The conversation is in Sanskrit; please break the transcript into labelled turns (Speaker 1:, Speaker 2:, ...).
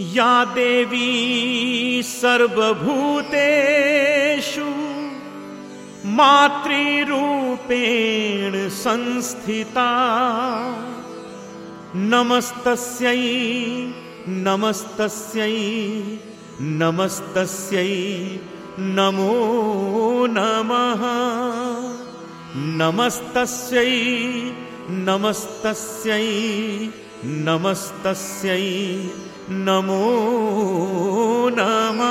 Speaker 1: या देवी सर्वभूतेषु मातृरूपेण संस्थिता नमस्तस्यै नमस्तस्यै नमस्तस्यै नमो नमः नमस्तस्यै नमस्तस्यै नमस्तस्यै नमो नमः।